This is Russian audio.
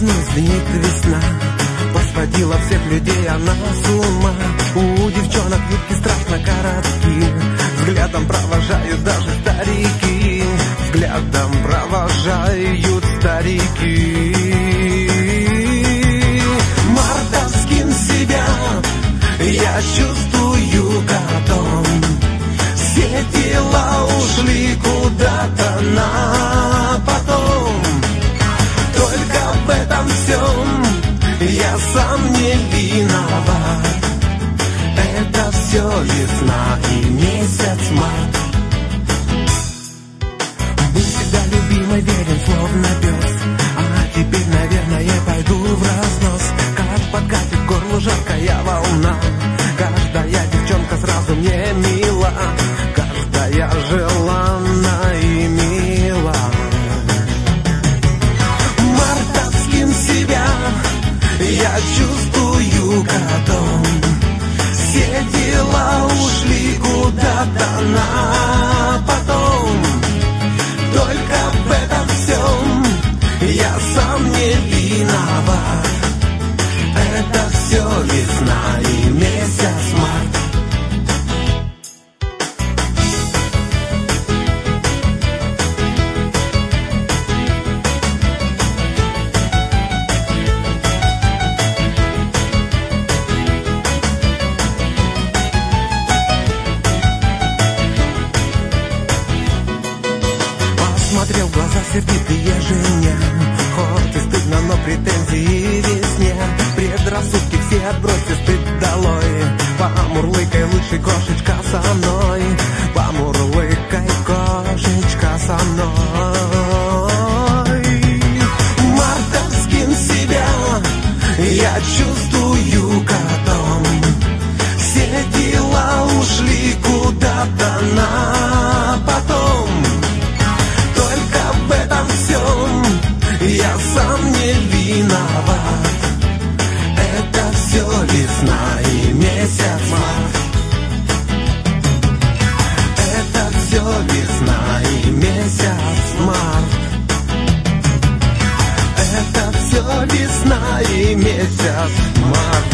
одну из них весна посводила всех людей она с ума. У девчонок юбки страшно короткие, взглядом провожают даже старики, взглядом провожают старики. Мартовским себя я чувствую котом. Все дела ушли куда-то на потом. Только в этом всем я сам не виноват. Это все весна и месяц март. Был всегда любимой, верен словно пес, а теперь, наверное, пойду в разнос. Как подкатит к горлу жаркая волна, каждая девчонка сразу мне мила, каждая желанна и мила. Мартовским себя я чувствую котом. Все дела ушли куда-то на потом. Только в этом всем я сам не виноват. Это все весна и месяц март. Смотрел в глаза сердитые жене, хоть и стыдно, но претензии весне. Предрассудки все отбросьте, стыд долой. Помурлыкай лучше, кошечка, со мной. Помурлыкай, кошечка, со мной. Мартовским себя я чувствую котом. Все дела ушли куда-то на потом. В этом всем я сам не виноват. Это все весна и месяц март. Это все весна и месяц март. Это все весна и месяц март.